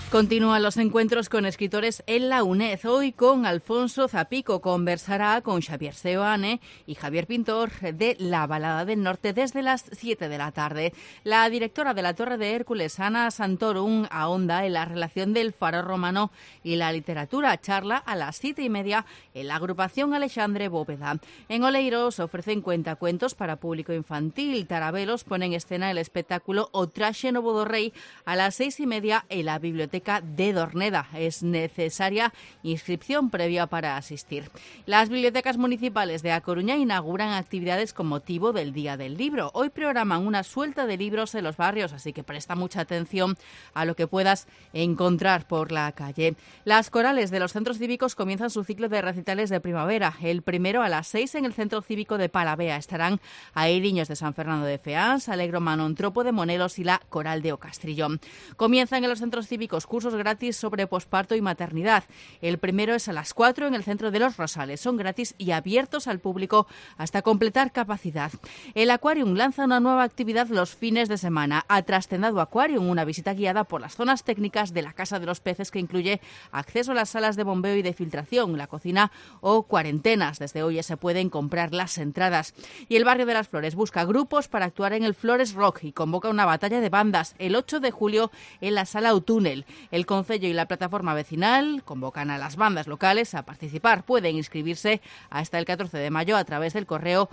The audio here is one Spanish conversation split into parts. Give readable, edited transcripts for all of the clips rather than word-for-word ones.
Continúan los encuentros con escritores en la UNED. Hoy con Alfonso Zapico conversará con Xavier Seoane y Javier Pintor de La Balada del Norte desde las 7 de la tarde. La directora de la Torre de Hércules, Ana Santorum, ahonda en la relación del faro romano y la literatura. Charla a las 7:30 en la agrupación Alexandre Bóveda. En Oleiros ofrecen cuentacuentos para público infantil. Tarabelos pone en escena el espectáculo O Traxe Novo do Rei a las 6:30 en la biblioteca de Dorneda. Es necesaria inscripción previa para asistir. Las bibliotecas municipales de A Coruña inauguran actividades con motivo del Día del Libro. Hoy programan una suelta de libros en los barrios, así que presta mucha atención a lo que puedas encontrar por la calle. Las corales de los centros cívicos comienzan su ciclo de recitales de primavera. El primero a las 6 en el Centro Cívico de Palavea. Estarán Airiños de San Fernando de Feáns, Alegro Manon Tropo de Monelos y la Coral de O Castrillón. Comienzan en los centros cívicos cursos gratis sobre posparto y maternidad. El primero es a las 4 en el Centro de los Rosales. Son gratis y abiertos al público hasta completar capacidad. El Aquarium lanza una nueva actividad los fines de semana. A Trascendado Aquarium, una visita guiada por las zonas técnicas de la Casa de los Peces que incluye acceso a las salas de bombeo y de filtración, la cocina o cuarentenas. Desde hoy ya se pueden comprar las entradas. Y el Barrio de las Flores busca grupos para actuar en el Flores Rock y convoca una batalla de bandas el 8 de julio en la Sala Utúnel. El Concello y la plataforma vecinal convocan a las bandas locales a participar. Pueden inscribirse hasta el 14 de mayo a través del correo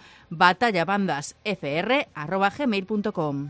batallabandasfr@gmail.com.